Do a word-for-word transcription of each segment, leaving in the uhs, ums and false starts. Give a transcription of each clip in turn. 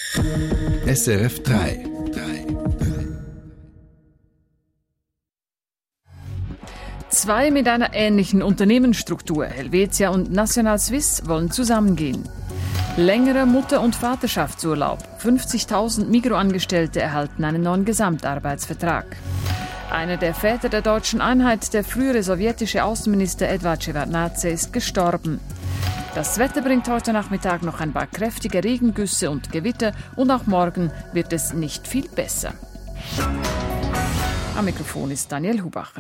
S R F drei. Zwei mit einer ähnlichen Unternehmensstruktur, Helvetia und National Suisse, wollen zusammengehen. Längerer Mutter- und Vaterschaftsurlaub. fünfzigtausend Migros-Angestellte erhalten einen neuen Gesamtarbeitsvertrag. Einer der Väter der deutschen Einheit, der frühere sowjetische Außenminister Eduard Shevardnadze, ist gestorben. Das Wetter bringt heute Nachmittag noch ein paar kräftige Regengüsse und Gewitter und auch morgen wird es nicht viel besser. Am Mikrofon ist Daniel Hubacher.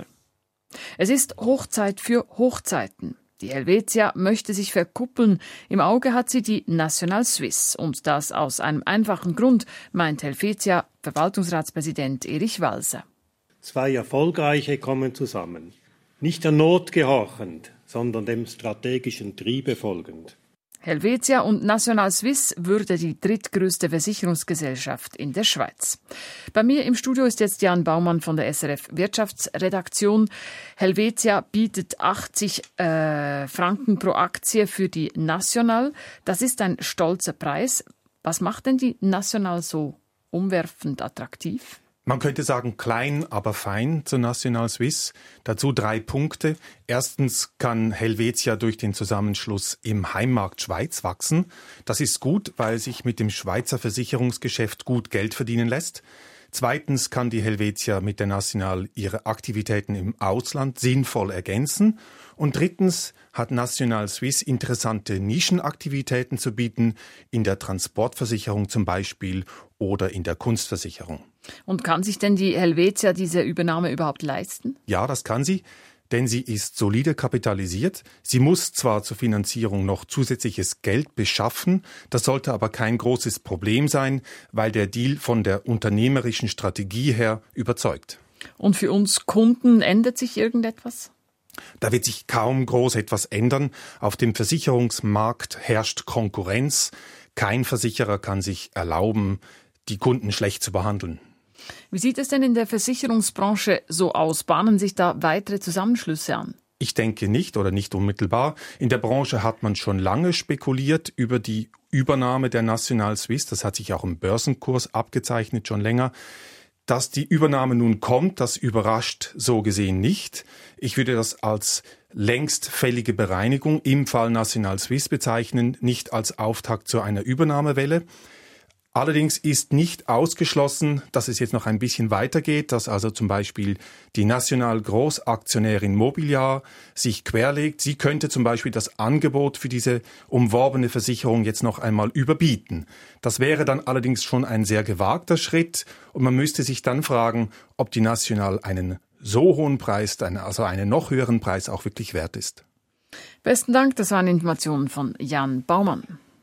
Es ist Hochzeit für Hochzeiten. Die Helvetia möchte sich verkuppeln. Im Auge hat sie die National Suisse. Und das aus einem einfachen Grund, meint Helvetia Verwaltungsratspräsident Erich Walser. Zwei Erfolgreiche kommen zusammen. Nicht der Not gehorchend, sondern dem strategischen Triebe folgend. Helvetia und National Suisse würde die drittgrößte Versicherungsgesellschaft in der Schweiz. Bei mir im Studio ist jetzt Jan Baumann von der S R F Wirtschaftsredaktion. Helvetia bietet achtzig äh, Franken pro Aktie für die National. Das ist ein stolzer Preis. Was macht denn die National so umwerfend attraktiv? Man könnte sagen, klein, aber fein zur National Suisse. Dazu drei Punkte. Erstens kann Helvetia durch den Zusammenschluss im Heimmarkt Schweiz wachsen. Das ist gut, weil sich mit dem Schweizer Versicherungsgeschäft gut Geld verdienen lässt. Zweitens kann die Helvetia mit der National ihre Aktivitäten im Ausland sinnvoll ergänzen. Und drittens hat National Suisse interessante Nischenaktivitäten zu bieten, in der Transportversicherung zum Beispiel oder in der Kunstversicherung. Und kann sich denn die Helvetia diese Übernahme überhaupt leisten? Ja, das kann sie, denn sie ist solide kapitalisiert. Sie muss zwar zur Finanzierung noch zusätzliches Geld beschaffen, das sollte aber kein großes Problem sein, weil der Deal von der unternehmerischen Strategie her überzeugt. Und für uns Kunden ändert sich irgendetwas? Da wird sich kaum groß etwas ändern. Auf dem Versicherungsmarkt herrscht Konkurrenz. Kein Versicherer kann sich erlauben, die Kunden schlecht zu behandeln. Wie sieht es denn in der Versicherungsbranche so aus? Bahnen sich da weitere Zusammenschlüsse an? Ich denke nicht oder nicht unmittelbar. In der Branche hat man schon lange spekuliert über die Übernahme der National Suisse. Das hat sich auch im Börsenkurs abgezeichnet, schon länger. Dass die Übernahme nun kommt, das überrascht so gesehen nicht. Ich würde das als längst fällige Bereinigung im Fall National Suisse bezeichnen, nicht als Auftakt zu einer Übernahmewelle. Allerdings ist nicht ausgeschlossen, dass es jetzt noch ein bisschen weitergeht, dass also zum Beispiel die National Großaktionärin Mobiliar sich querlegt. Sie könnte zum Beispiel das Angebot für diese umworbene Versicherung jetzt noch einmal überbieten. Das wäre dann allerdings schon ein sehr gewagter Schritt und man müsste sich dann fragen, ob die National einen so hohen Preis, also einen noch höheren Preis auch wirklich wert ist. Besten Dank, das waren Informationen von Jan Baumann.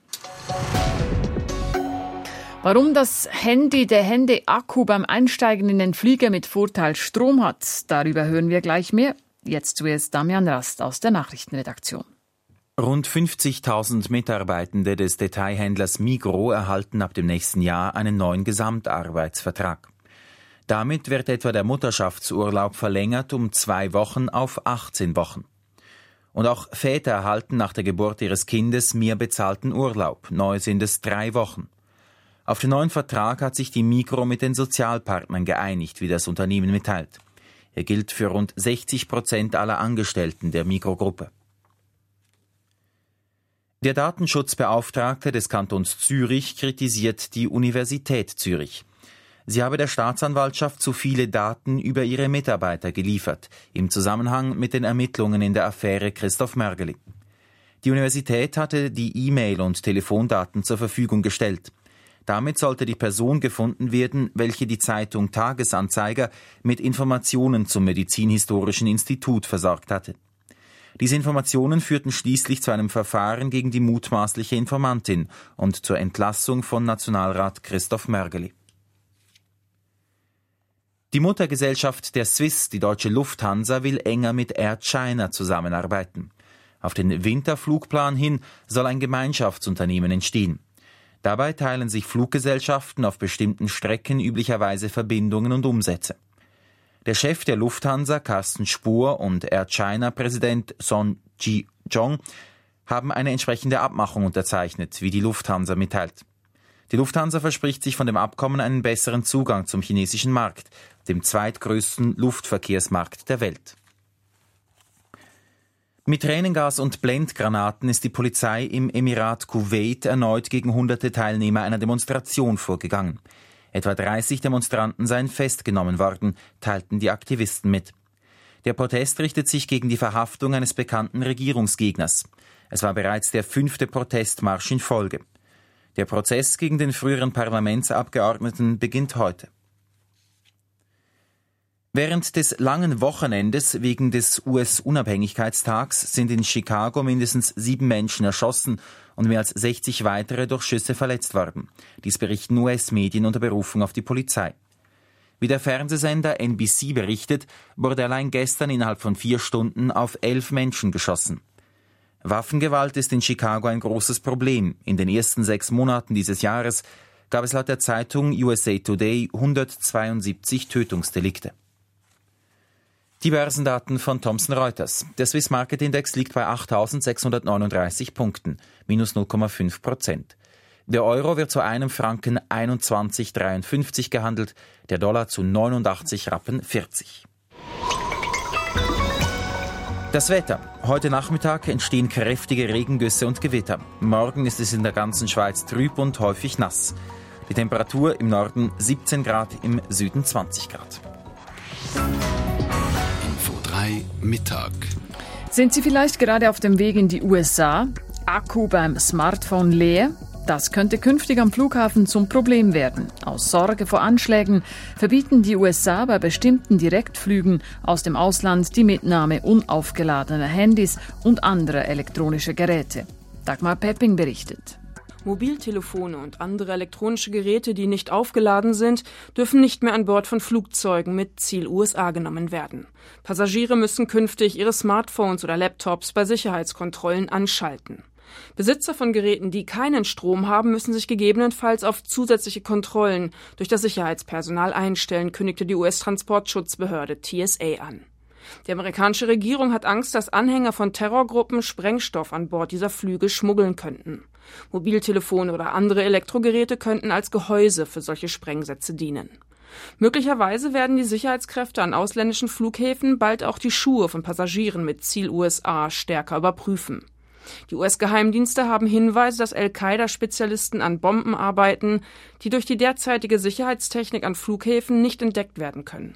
Warum das Handy, der Handy-Akku beim Einsteigen in den Flieger mit Vorteil Strom hat, darüber hören wir gleich mehr. Jetzt zuerst Damian Rast aus der Nachrichtenredaktion. Rund fünfzigtausend Mitarbeitende des Detailhändlers Migros erhalten ab dem nächsten Jahr einen neuen Gesamtarbeitsvertrag. Damit wird etwa der Mutterschaftsurlaub verlängert um zwei Wochen auf achtzehn Wochen. Und auch Väter erhalten nach der Geburt ihres Kindes mehr bezahlten Urlaub. Neu sind es drei Wochen. Auf den neuen Vertrag hat sich die Migros mit den Sozialpartnern geeinigt, wie das Unternehmen mitteilt. Er gilt für rund sechzig Prozent aller Angestellten der Migros-Gruppe. Der Datenschutzbeauftragte des Kantons Zürich kritisiert die Universität Zürich. Sie habe der Staatsanwaltschaft zu viele Daten über ihre Mitarbeiter geliefert, im Zusammenhang mit den Ermittlungen in der Affäre Christoph Märgeli. Die Universität hatte die E-Mail- und Telefondaten zur Verfügung gestellt. Damit sollte die Person gefunden werden, welche die Zeitung Tagesanzeiger mit Informationen zum Medizinhistorischen Institut versorgt hatte. Diese Informationen führten schließlich zu einem Verfahren gegen die mutmaßliche Informantin und zur Entlassung von Nationalrat Christoph Märgeli. Die Muttergesellschaft der Swiss, die deutsche Lufthansa, will enger mit Air China zusammenarbeiten. Auf den Winterflugplan hin soll ein Gemeinschaftsunternehmen entstehen. Dabei teilen sich Fluggesellschaften auf bestimmten Strecken üblicherweise Verbindungen und Umsätze. Der Chef der Lufthansa, Carsten Spohr, und Air China-Präsident Son Ji-Jong haben eine entsprechende Abmachung unterzeichnet, wie die Lufthansa mitteilt. Die Lufthansa verspricht sich von dem Abkommen einen besseren Zugang zum chinesischen Markt, dem zweitgrößten Luftverkehrsmarkt der Welt. Mit Tränengas und Blendgranaten ist die Polizei im Emirat Kuwait erneut gegen hunderte Teilnehmer einer Demonstration vorgegangen. Etwa dreißig Demonstranten seien festgenommen worden, teilten die Aktivisten mit. Der Protest richtet sich gegen die Verhaftung eines bekannten Regierungsgegners. Es war bereits der fünfte Protestmarsch in Folge. Der Prozess gegen den früheren Parlamentsabgeordneten beginnt heute. Während des langen Wochenendes wegen des U S-Unabhängigkeitstags sind in Chicago mindestens sieben Menschen erschossen und mehr als sechzig weitere durch Schüsse verletzt worden. Dies berichten U S-Medien unter Berufung auf die Polizei. Wie der Fernsehsender N B C berichtet, wurde allein gestern innerhalb von vier Stunden auf elf Menschen geschossen. Waffengewalt ist in Chicago ein großes Problem. In den ersten sechs Monaten dieses Jahres gab es laut der Zeitung U S A Today hundertzweiundsiebzig Tötungsdelikte. Die Börsendaten von Thomson Reuters. Der Swiss Market Index liegt bei achttausendsechshundertneununddreißig Punkten, minus null Komma fünf Prozent. Der Euro wird zu einem Franken einundzwanzig Komma dreiundfünfzig gehandelt, der Dollar zu neunundachtzig Rappen vierzig. Das Wetter. Heute Nachmittag entstehen kräftige Regengüsse und Gewitter. Morgen ist es in der ganzen Schweiz trüb und häufig nass. Die Temperatur im Norden siebzehn Grad, im Süden zwanzig Grad. Mittag. Sind Sie vielleicht gerade auf dem Weg in die U S A? Akku beim Smartphone leer? Das könnte künftig am Flughafen zum Problem werden. Aus Sorge vor Anschlägen verbieten die U S A bei bestimmten Direktflügen aus dem Ausland die Mitnahme unaufgeladener Handys und anderer elektronischer Geräte. Dagmar Pepping berichtet. Mobiltelefone und andere elektronische Geräte, die nicht aufgeladen sind, dürfen nicht mehr an Bord von Flugzeugen mit Ziel U S A genommen werden. Passagiere müssen künftig ihre Smartphones oder Laptops bei Sicherheitskontrollen anschalten. Besitzer von Geräten, die keinen Strom haben, müssen sich gegebenenfalls auf zusätzliche Kontrollen durch das Sicherheitspersonal einstellen, kündigte die U S-Transportschutzbehörde T S A an. Die amerikanische Regierung hat Angst, dass Anhänger von Terrorgruppen Sprengstoff an Bord dieser Flüge schmuggeln könnten. Mobiltelefone oder andere Elektrogeräte könnten als Gehäuse für solche Sprengsätze dienen. Möglicherweise werden die Sicherheitskräfte an ausländischen Flughäfen bald auch die Schuhe von Passagieren mit Ziel U S A stärker überprüfen. Die U S-Geheimdienste haben Hinweise, dass Al-Qaida-Spezialisten an Bomben arbeiten, die durch die derzeitige Sicherheitstechnik an Flughäfen nicht entdeckt werden können.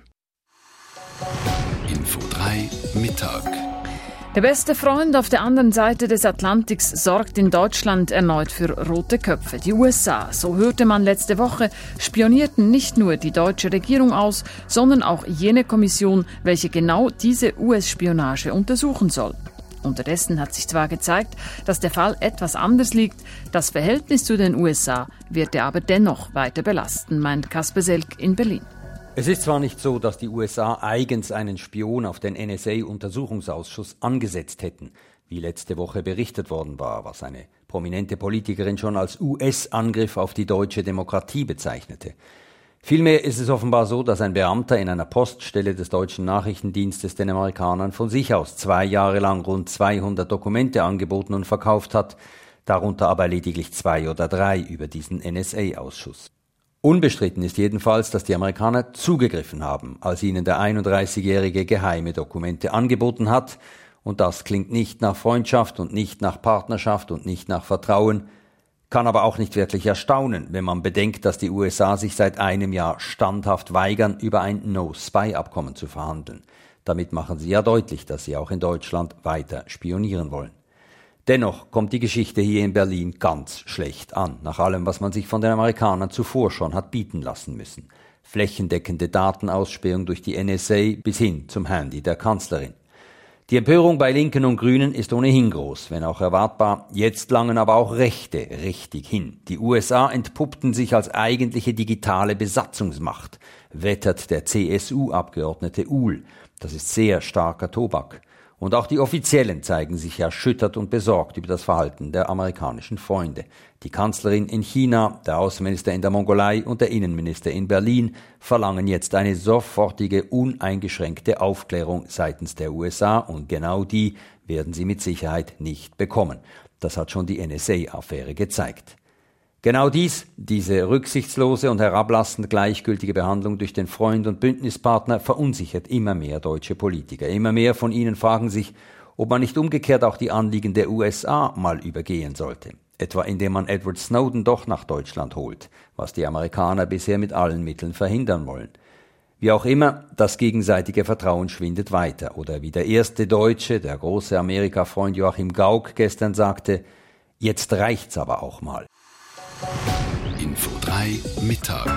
Info drei Mittag. Der beste Freund auf der anderen Seite des Atlantiks sorgt in Deutschland erneut für rote Köpfe. Die U S A, so hörte man letzte Woche, spionierten nicht nur die deutsche Regierung aus, sondern auch jene Kommission, welche genau diese U S-Spionage untersuchen soll. Unterdessen hat sich zwar gezeigt, dass der Fall etwas anders liegt, das Verhältnis zu den U S A wird er aber dennoch weiter belasten, meint Kasper Selk in Berlin. Es ist zwar nicht so, dass die U S A eigens einen Spion auf den N S A-Untersuchungsausschuss angesetzt hätten, wie letzte Woche berichtet worden war, was eine prominente Politikerin schon als U S-Angriff auf die deutsche Demokratie bezeichnete. Vielmehr ist es offenbar so, dass ein Beamter in einer Poststelle des deutschen Nachrichtendienstes den Amerikanern von sich aus zwei Jahre lang rund zweihundert Dokumente angeboten und verkauft hat, darunter aber lediglich zwei oder drei über diesen N S A-Ausschuss. Unbestritten ist jedenfalls, dass die Amerikaner zugegriffen haben, als ihnen der einunddreißigjährige geheime Dokumente angeboten hat, und das klingt nicht nach Freundschaft und nicht nach Partnerschaft und nicht nach Vertrauen, kann aber auch nicht wirklich erstaunen, wenn man bedenkt, dass die U S A sich seit einem Jahr standhaft weigern, über ein No-Spy-Abkommen zu verhandeln. Damit machen sie ja deutlich, dass sie auch in Deutschland weiter spionieren wollen. Dennoch kommt die Geschichte hier in Berlin ganz schlecht an, nach allem, was man sich von den Amerikanern zuvor schon hat bieten lassen müssen. Flächendeckende Datenausspähung durch die N S A bis hin zum Handy der Kanzlerin. Die Empörung bei Linken und Grünen ist ohnehin groß, wenn auch erwartbar. Jetzt langen aber auch Rechte richtig hin. Die U S A entpuppten sich als eigentliche digitale Besatzungsmacht, wettert der C S U-Abgeordnete Uhl. Das ist sehr starker Tobak. Und auch die Offiziellen zeigen sich erschüttert und besorgt über das Verhalten der amerikanischen Freunde. Die Kanzlerin in China, der Außenminister in der Mongolei und der Innenminister in Berlin verlangen jetzt eine sofortige, uneingeschränkte Aufklärung seitens der U S A, und genau die werden sie mit Sicherheit nicht bekommen. Das hat schon die N S A-Affäre gezeigt. Genau dies, diese rücksichtslose und herablassend gleichgültige Behandlung durch den Freund und Bündnispartner, verunsichert immer mehr deutsche Politiker. Immer mehr von ihnen fragen sich, ob man nicht umgekehrt auch die Anliegen der U S A mal übergehen sollte. Etwa indem man Edward Snowden doch nach Deutschland holt, was die Amerikaner bisher mit allen Mitteln verhindern wollen. Wie auch immer, das gegenseitige Vertrauen schwindet weiter. Oder wie der erste Deutsche, der große Amerika-Freund Joachim Gauck gestern sagte, jetzt reicht's aber auch mal. Info drei Mittag.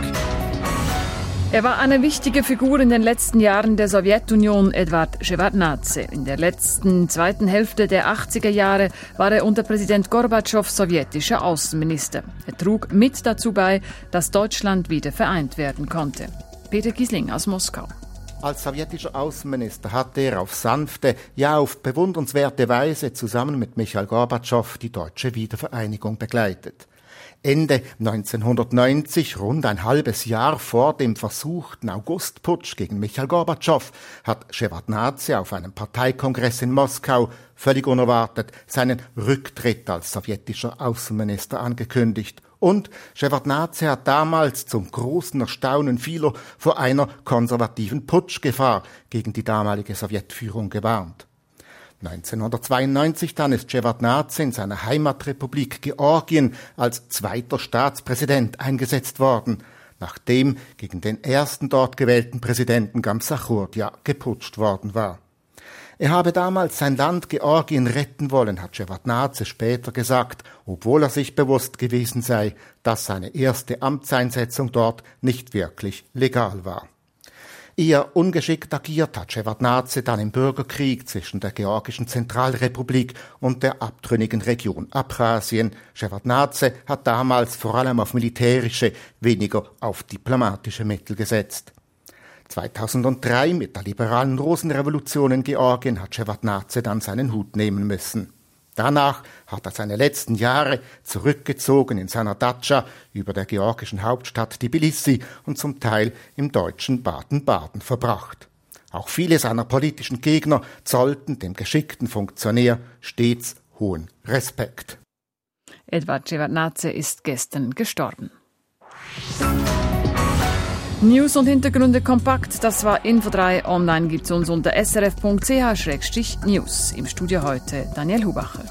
Er war eine wichtige Figur in den letzten Jahren der Sowjetunion, Edward Schewardnadse. In der letzten zweiten Hälfte der achtziger Jahre war er unter Präsident Gorbatschow sowjetischer Außenminister. Er trug mit dazu bei, dass Deutschland wieder vereint werden konnte. Peter Giesling aus Moskau. Als sowjetischer Außenminister hatte er auf sanfte, ja auf bewundernswerte Weise zusammen mit Michail Gorbatschow die deutsche Wiedervereinigung begleitet. Ende neunzehnhundertneunzig, rund ein halbes Jahr vor dem versuchten Augustputsch gegen Michail Gorbatschow, hat Schewardnadse auf einem Parteikongress in Moskau völlig unerwartet seinen Rücktritt als sowjetischer Außenminister angekündigt. Und Schewardnadse hat damals zum großen Erstaunen vieler vor einer konservativen Putschgefahr gegen die damalige Sowjetführung gewarnt. neunzehnhundertzweiundneunzig dann ist Schewardnadse in seiner Heimatrepublik Georgien als zweiter Staatspräsident eingesetzt worden, nachdem gegen den ersten dort gewählten Präsidenten Gamsachurdia geputscht worden war. Er habe damals sein Land Georgien retten wollen, hat Schewardnadse später gesagt, obwohl er sich bewusst gewesen sei, dass seine erste Amtseinsetzung dort nicht wirklich legal war. Eher ungeschickt agiert hat Schewardnadse dann im Bürgerkrieg zwischen der georgischen Zentralrepublik und der abtrünnigen Region Abchasien. Schewardnadse hat damals vor allem auf militärische, weniger auf diplomatische Mittel gesetzt. zweitausenddrei mit der liberalen Rosenrevolution in Georgien hat Schewardnadse dann seinen Hut nehmen müssen. Danach hat er seine letzten Jahre zurückgezogen in seiner Datscha über der georgischen Hauptstadt Tbilisi und zum Teil im deutschen Baden-Baden verbracht. Auch viele seiner politischen Gegner zollten dem geschickten Funktionär stets hohen Respekt. Edward Schewardnadse ist gestern gestorben. News und Hintergründe kompakt, das war Info drei. Online gibt es uns unter s r f punkt c h slash news. Im Studio heute Daniel Hubacher.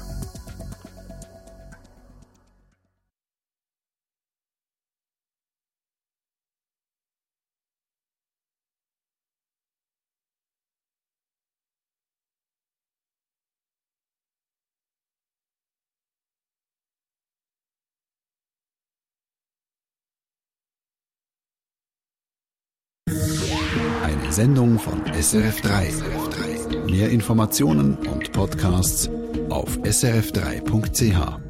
Eine Sendung von S R F drei. Mehr Informationen und Podcasts auf s r f drei punkt c h.